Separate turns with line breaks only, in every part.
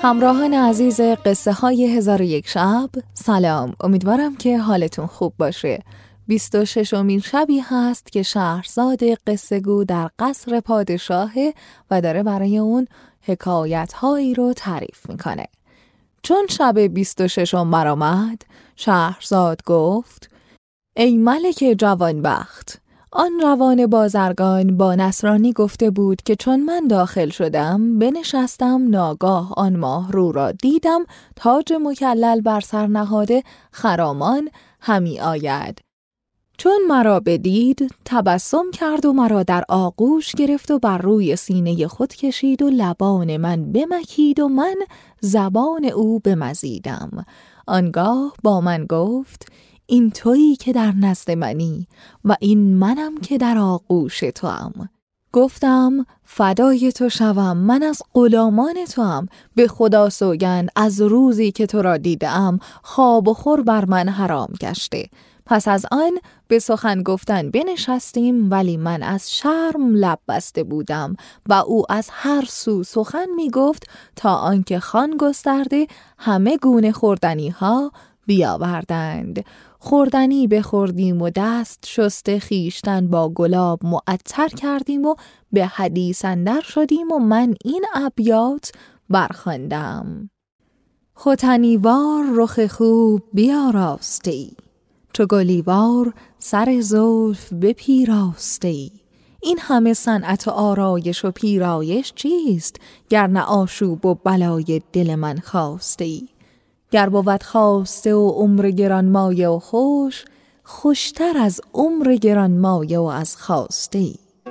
همراهان عزیز قصه های 1001 شب، سلام. امیدوارم که حالتون خوب باشه. 26مین شبی هست که شهرزاد قصه گو در قصر پادشاهه و داره برای اون حکایت هایی رو تعریف میکنه. چون شب 26 برآمد، شهرزاد گفت: ای ملک جوانبخت، آن روان بازرگان با نصرانی گفته بود که چون من داخل شدم بنشستم، ناگاه آن ماه رو را دیدم تاج مکلل بر سر نهاده، خرامان همی آید. چون مرا بدید تبسم کرد و مرا در آغوش گرفت و بر روی سینه خود کشید و لبان من بمکید و من زبان او بمزیدم. آنگاه با من گفت: این تویی که در نزد منی و این منم که در آغوش توام. گفتم: فدای تو شوم، من از غلامان توام. به خدا سوگند از روزی که تو را دیدم خواب و خور بر من حرام گشته. پس از آن به سخن گفتن بنشستیم، ولی من از شرم لب بسته بودم و او از هر سو سخن می گفت تا آنکه خوان گسترده همه گونه خوردنی ها بیاوردند. خوردنی بخوردیم و دست شسته خیشتن با گلاب معطر کردیم و به حدیث اندر شدیم و من این ابیات برخواندم: ختنیوار رخ خوب بیاراستی، چو گلیوار سر زلف بپیراستی. این همه صنعت و آرایش و پیرایش چیست، گر نه آشوب و بلای دل من خواستی. گر بود خواسته و عمر گرانمایه و خوش، خوشتر از عمر گرانمایه و از خواسته.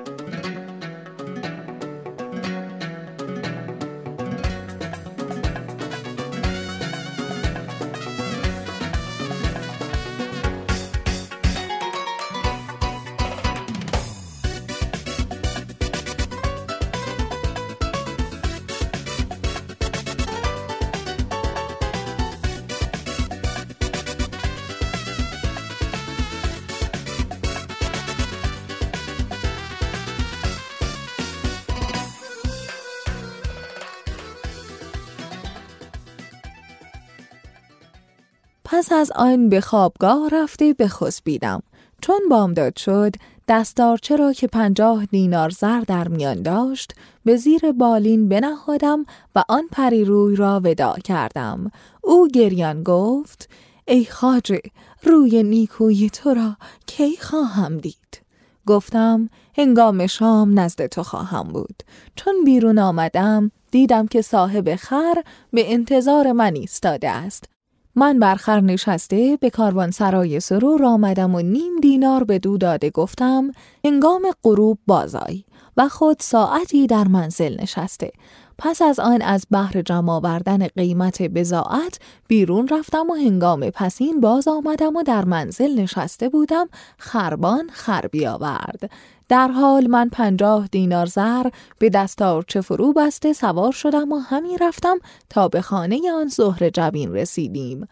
پس از آن به خوابگاه رفته بخسبیدم. چون بامداد شد، دستارچه را که 50 دینار زر در میان داشت به زیر بالین بنهادم و آن پریروی را وداع کردم. او گریان گفت: ای خواجه، روی نیکوی تو را کی خواهم دید؟ گفتم: هنگام شام نزد تو خواهم بود. چون بیرون آمدم دیدم که صاحب خر به انتظار من ایستاده است. من بر خر نشسته به کاروانسرای سرور آمدم و 0.5 دینار بدو داده گفتم: هنگام غروب بازآی، و خود ساعتی در منزل نشسته. پس از آن از بهر جمع آوردن قیمت بضاعت بیرون رفتم و هنگام پسین باز آمدم و در منزل نشسته بودم. خربان خر بیاورد. در حال من 50 دینار زر به دستارچه فرو بسته سوار شدم و همی رفتم تا به خانه آن زهره جبین رسیدیم.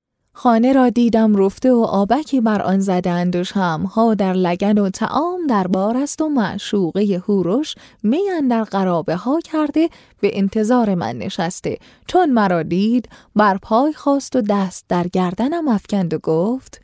خانه را دیدم رفته و آبکی بر آن زدند و شمع‌ها در لگن و طعام در بار است و معشوقه هوروش می اندر قرابه ها کرده به انتظار من نشسته. چون مرا دید بر پای خواست و دست در گردنم افکند و گفت: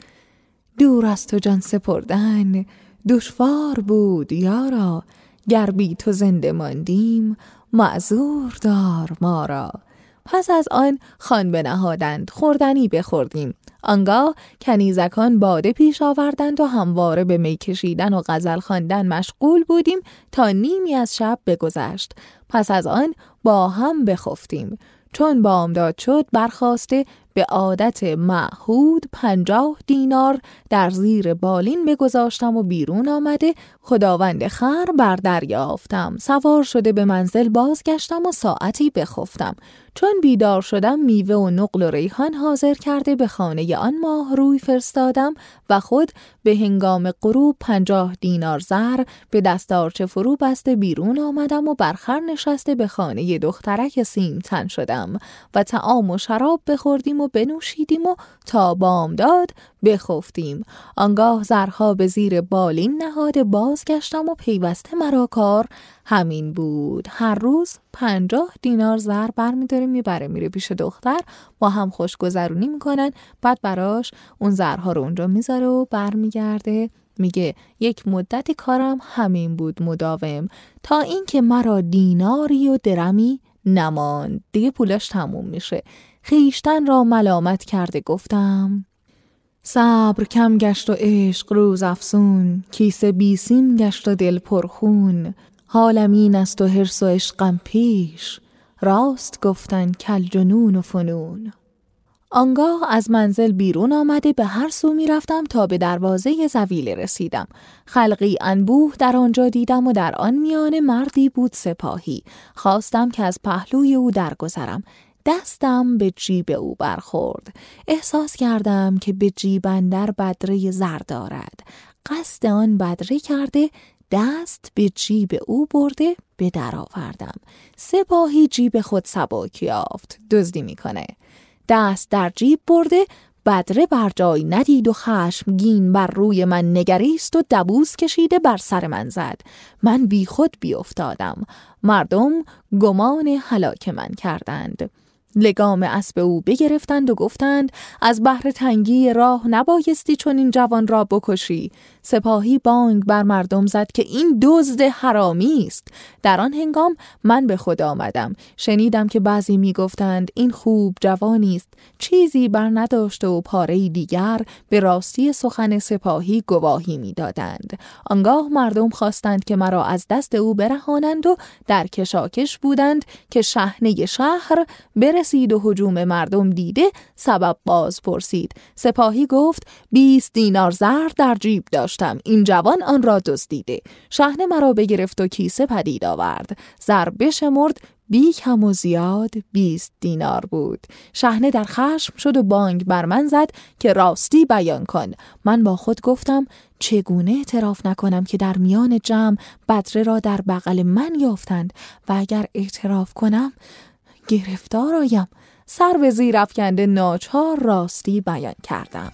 دور از تو جان سپردن دشوار بود یارا، گر بی تو زنده ماندیم معذور دار ما را. پس از آن خوان بنهادند، خوردنی بخوردیم. آنگاه کنیزکان باده پیش آوردند و همواره به می کشیدن و غزل خواندن مشغول بودیم تا نیمی از شب بگذشت. پس از آن با هم بخفتیم. چون بامداد شد برخاسته به عادت معهود 50 دینار در زیر بالین بگذاشتم و بیرون آمده خداوند خر بر دریافتم. سوار شده به منزل بازگشتم و ساعتی بخفتم. چون بیدار شدم میوه و نقل و ریحان حاضر کرده به خانه آن ماه روی فرستادم و خود به هنگام غروب 50 دینار زر به دستارچه فرو بسته بیرون آمدم و بر خر نشسته به خانه دخترک سیم تن شدم و طعام و شراب بخوردیم و و بنوشیدیم و تا بامداد بخفتیم. آنگاه زرها به زیر بالین نهاده بازگشتم و پیوسته مرا کار همین بود. هر روز 50 دینار زر برمی‌داره میبره میره پیش دختر، با هم خوشگذرونی میکنن، بعد براش اون زرها رو اونجا میذاره و برمیگرده. میگه یک مدت کارم همین بود مداوم، تا اینکه مرا دیناری و درمی نماند، دیگه پولش تموم میشه. خیشتن را ملامت کرده گفتم صبر کم گشت و عشق روز افسون، کیسه بیسیم گشت و دل پرخون. حالم این است و حرص و عشقم پیش، راست گفتن کل جنون و فنون. آنگاه از منزل بیرون آمده به هر سو می رفتم تا به دروازه زویله رسیدم. خلقی انبوه در آنجا دیدم و در آن میانه مردی بود سپاهی. خواستم که از پهلوی او درگذرم. دستم به جیب او برخورد. احساس کردم که به جیب اندر بدره زر دارد. قصد آن بدره کرده دست به جیب او برده به در آوردم. سپاهی جیب خود سبک یافت، دزدی میکنه. دست در جیب برده، بدره بر جای ندید و خشمگین بر روی من نگریست و دبوس کشیده بر سر من زد. من بی خود بیافتادم. مردم گمان هلاک من کردند. لگام اسب او بگرفتند و گفتند از بحر تنگی راه نبایستی چون این جوان را بکشی. سپاهی بانگ بر مردم زد که این دزد حرامی است. در آن هنگام من به خود آمدم. شنیدم که بعضی می گفتند این خوب جوانی است، چیزی بر نداشته و پاره دیگر به راستی سخن سپاهی گواهی می دادند. آنگاه مردم خواستند که مرا از دست او برهانند و در کشاکش بودند که شحنه شهر برسید و هجوم مردم دیده سبب باز پرسید. سپاهی گفت 20 دینار زر در جیب داشتم، این جوان آن را دزدیده. شحنه مرا بگرفت و کیسه پدید آورد. زر بشمرد، بی کم و زیاد 20 دینار بود. شحنه در خشم شد و بانگ بر من زد که راستی بیان کن. من با خود گفتم چگونه اعتراف نکنم که در میان جمع بدره را در بغل من یافتند و اگر اعتراف کنم گرفتار آیم. سر به زیر افکنده ناچار راستی بیان کردم.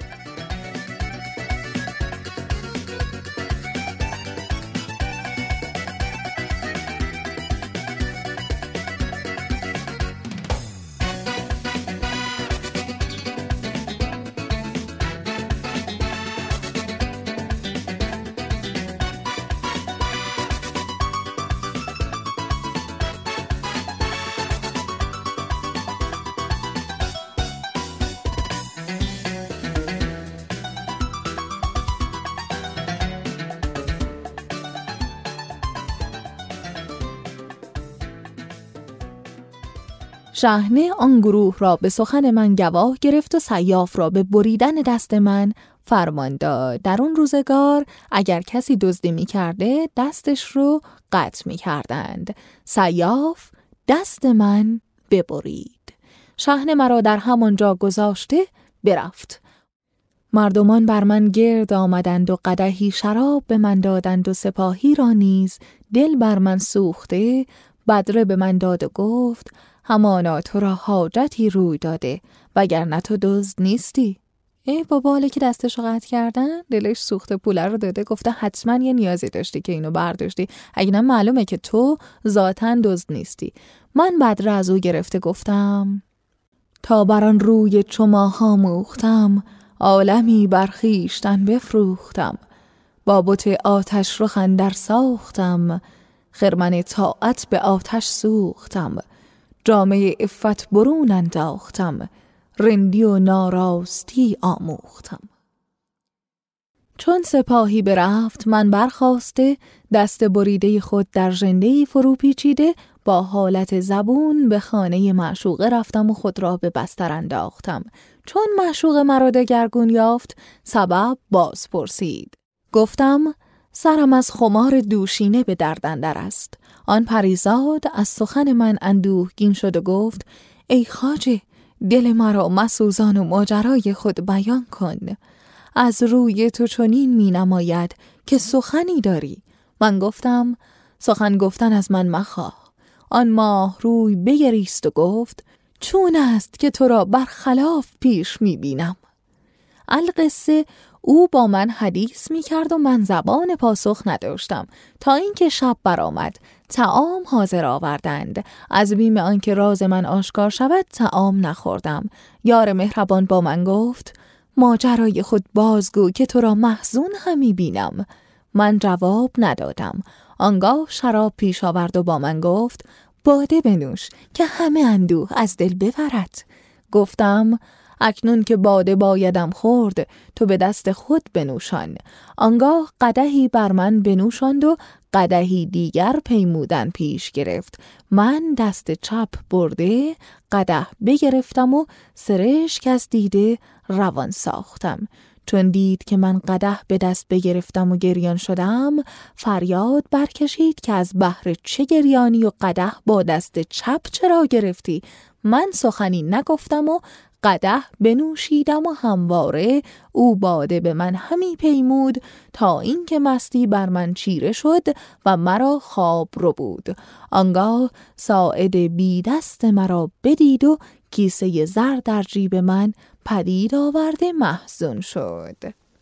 شحنه آن گروه را به سخن من گواه گرفت و سیاف را به بریدن دست من فرمان داد. در اون روزگار اگر کسی دزدی می کرده دستش رو قطع می کردند. سیاف دست من ببرید. شحنه مرا در همانجا گذاشته برفت. مردمان بر من گرد آمدند و قدحی شراب به من دادند و سپاهی را نیز دل بر من سوخته بدره به من داد و گفت همانا تو را حاجتی روی داده وگرنه تو دزد نیستی. ای بابا، حالا که دستش رو قطع کردن دلش سوخته، پوله رو داده، گفته حتما یه نیازی داشتی که اینو برداشتی، اگه نه معلومه که تو ذاتاً دزد نیستی. من بدره از او گرفته گفتم تا بران روی چو ماها موختم، عالمی برخیشتن بفروختم. با بت آتش رخ اندر ساختم، خرمن طاعت به آتش سوختم. جامه عفت برون انداختم، رندی و ناراستی آموختم. چون سپاهی برفت من برخاسته دست بریده خود در ژنده‌ای فرو پیچیده با حالت زبون به خانه معشوقه رفتم و خود را به بستر انداختم. چون معشوقه مرا دگرگون یافت سبب باز پرسید. گفتم سرم از خمار دوشینه به درد اندر است. آن پریزاد از سخن من اندوهگین شد و گفت ای خواجه، دل مرا مسوزان و ماجرای خود بیان کن. از روی تو چنین می نماید که سخنی داری. من گفتم سخن گفتن از من مخواه. آن ماه روی بگریست و گفت چون است که تو را برخلاف پیش می‌بینم. القصه او با من حدیث می‌کرد و من زبان پاسخ نداشتم تا اینکه شب برآمد. طعام حاضر آوردند. از بیم آنکه راز من آشکار شود طعام نخوردم. یار مهربان با من گفت ماجرای خود بازگو که تو را محزون همی بینم. من جواب ندادم. آنگاه شراب پیش آورد و با من گفت باده بنوش که همه اندوه از دل ببرد. گفتم اکنون که باده بایدم خورد، تو به دست خود بنوشان. آنگاه قدحی بر من بنوشاند و قدحی دیگر پیمودن پیش گرفت. من دست چپ برده قدح بگرفتم و سرشک از دیده روان ساختم. چون دید که من قدح به دست بگرفتم و گریان شدم، فریاد برکشید که از بهر چه گریانی و قدح با دست چپ چرا گرفتی؟ من سخنی نگفتم و قدح بنوشیدم و همواره او باده به من همی پیمود تا اینکه مستی بر من چیره شد و مرا خواب رو بود. آنگاه ساعد بی دست مرا بدید و کیسه زر در جیب من پدید آورده محزون شد.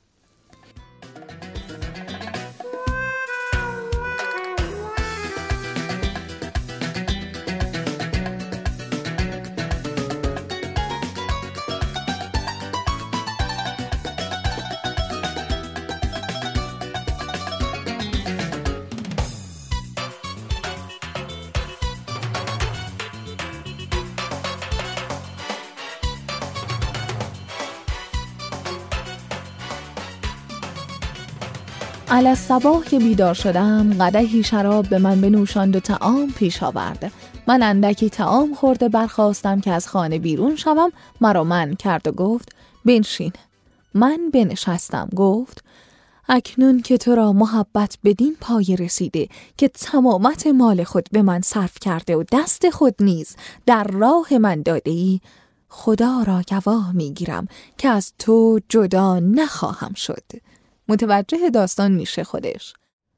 علی الصباح که بیدار شدم قدحی شراب به من بنوشاند و طعام پیش آورد. من اندکی طعام خورده برخاستم که از خانه بیرون شوم. مرا منع کرد و گفت بنشین. من بنشستم. گفت اکنون که تو را محبت بدین پای رسیده که تمامت مال خود به من صرف کرده و دست خود نیز در راه من داده ای، خدا را گواه میگیرم که از تو جدا نخواهم شد. متوجه داستان میشه خودش.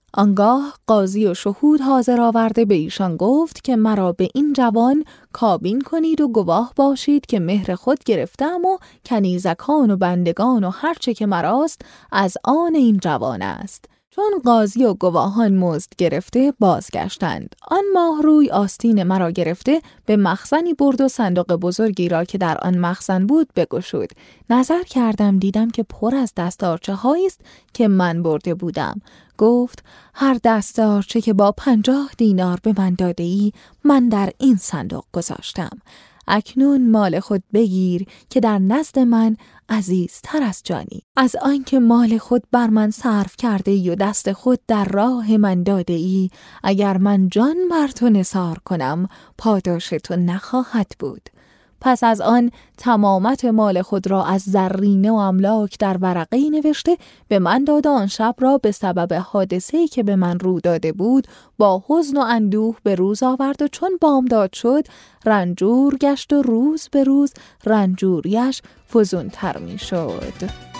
آنگاه قاضی و شهود حاضر آورده به ایشان گفت که مرا به این جوان کابین کنید و گواه باشید که مهر خود گرفتم و کنیزکان و بندگان و هرچه که مراست از آن این جوان است. چون قاضی و گواهان مزد گرفته بازگشتند. آن ماهروی آستین مرا گرفته به مخزنی برد و صندوق بزرگی را که در آن مخزن بود بگشود. نظر کردم دیدم که پر از دستارچه هایی است که من برده بودم. گفت هر دستارچه که با 50 دینار به من داده ای من در این صندوق گذاشتم. اکنون مال خود بگیر که در نزد من عزیزتر از جانی. از آنکه مال خود بر من صرف کرده ای و دست خود در راه من داده ای، اگر من جان بر تو نثار کنم پاداش تو نخواهد بود. پس از آن تمامت مال خود را از زرینه و املاک در ورقه‌ای نوشته به من داد. آن شب را به سبب حادثه‌ای که به من رو داده بود با حزن و اندوه به روز آورد و چون بامداد شد رنجور گشت و روز به روز رنجوریش فزونتر می شد.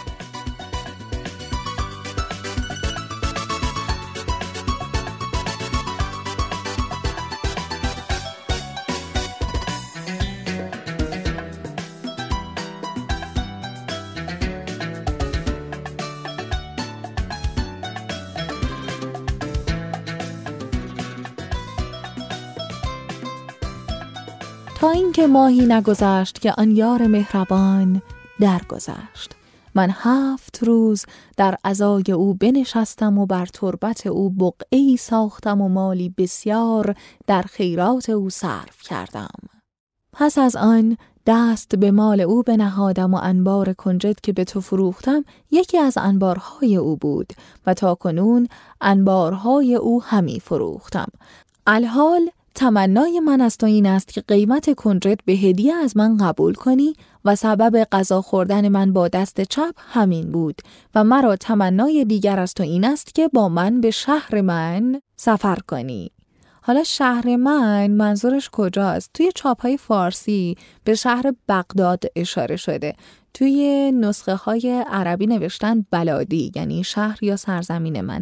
تا اینکه ماهی نگذشت که آن یار مهربان درگذشت. من 7 روز در عزای او بنشستم و بر تربت او بقعه‌ای ساختم و مالی بسیار در خیرات او صرف کردم. پس از آن دست به مال او بنهادم و انبار کنجد که به تو فروختم یکی از انبارهای او بود و تا کنون انبارهای او همی فروختم. الحال تمنای من از تو این است که قیمت کنجد به هدیه از من قبول کنی و سبب غذا خوردن من با دست چپ همین بود و مرا تمنای دیگر از تو این است که با من به شهر من سفر کنی. حالا شهر من منظورش کجاست؟ توی چاپ‌های فارسی به شهر بغداد اشاره شده. توی نسخه های عربی نوشتن بلادی، یعنی شهر یا سرزمین من.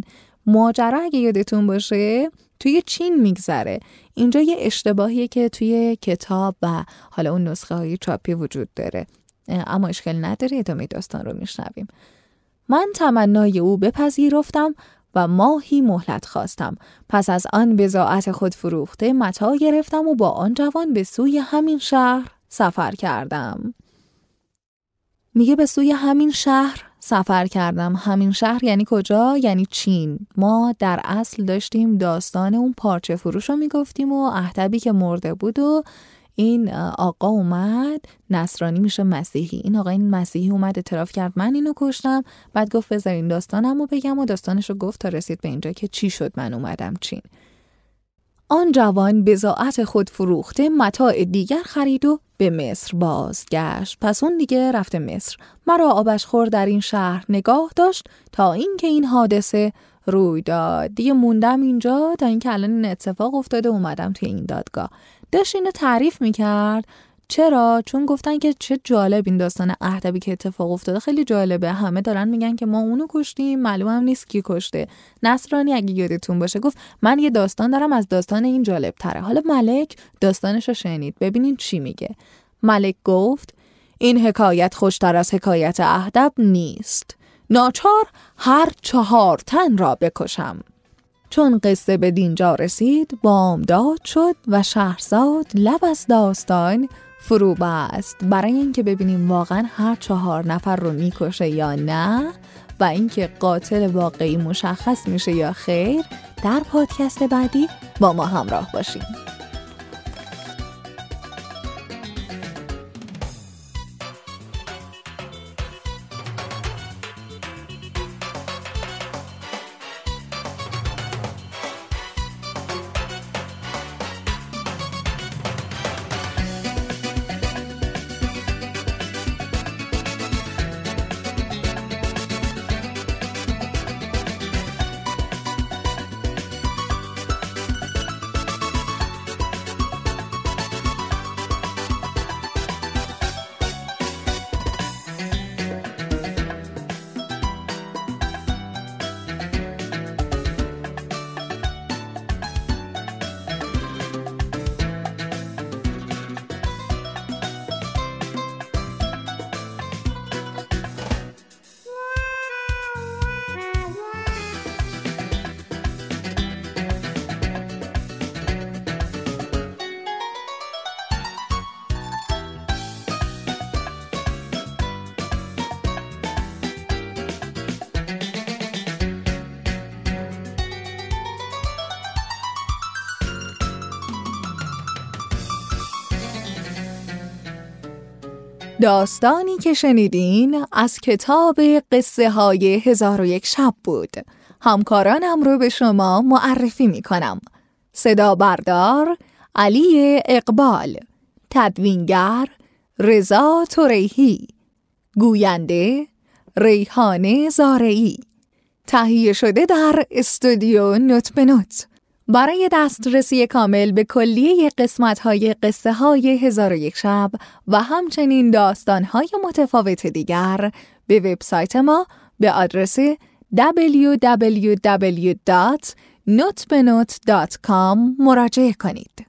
ماجرا اگه یادتون باشه توی چین میگذره. اینجا یه اشتباهیه که توی کتاب و حالا اون نسخه های چاپی وجود داره، اما اشکال نداره، ادامه داستان رو میشنویم. من تمنای او بپذیرفتم و ماهی مهلت خواستم. پس از آن بضاعت خود فروخته متاع گرفتم و با آن جوان به سوی همین شهر سفر کردم. میگه به سوی همین شهر سفر کردم. همین شهر یعنی کجا؟ یعنی چین. ما در اصل داشتیم داستان اون پارچه فروش رو میگفتیم و اهدبی که مرده بود و این آقا اومد، نصرانی میشه مسیحی. این آقا این مسیحی اومد اعتراف کرد من اینو کشتم، بعد گفت بذارین داستانمو بگم و داستانشو گفت تا رسید به اینجا که چی شد من اومدم چین. آن جوان بضاعت خود فروخته متاع دیگر خرید و به مصر بازگشت. پس اون دیگه رفته مصر. مرا آبشخور در این شهر نگاه داشت تا اینکه این حادثه روی داد. دیگه موندم اینجا تا اینکه الان این اتفاق افتاده، اومدم توی این دادگاه. داشت اینو تعریف میکرد. چرا؟ چون گفتن که چه جالب این داستان اهدبی که اتفاق افتاده، خیلی جالبه. همه دارن میگن که ما اونو کشتیم، معلوم هم نیست کی کشته. نصرانی اگه یادتون باشه گفت من یه داستان دارم از داستان این جالب تره. حالا ملک داستانش رو شنید، ببینین چی میگه. ملک گفت این حکایت خوشتر از حکایت اهدب نیست. ناچار هر 4 تن را بکشم. چون قصه به دینجا رسید بامداد شد و شهرزاد لب از داستان فرو بست، برای اینکه ببینیم واقعا هر 4 نفر رو میکشه یا نه و اینکه قاتل واقعی مشخص میشه یا خیر. در پادکست بعدی با ما همراه باشین. داستانی که شنیدین از کتاب قصه های 1001 شب بود. همکارانم رو به شما معرفی می کنم. صدا بردار علی اقبال، تدوینگر رضا توریحی، گوینده ریحانه زارعی، تهیه شده در استودیو نوت به نوت. برای دسترسی کامل به کلیه قسمت‌های قصه های 1001 شب و همچنین داستان‌های متفاوت دیگر به وبسایت ما به آدرس www.notbenot.com مراجعه کنید.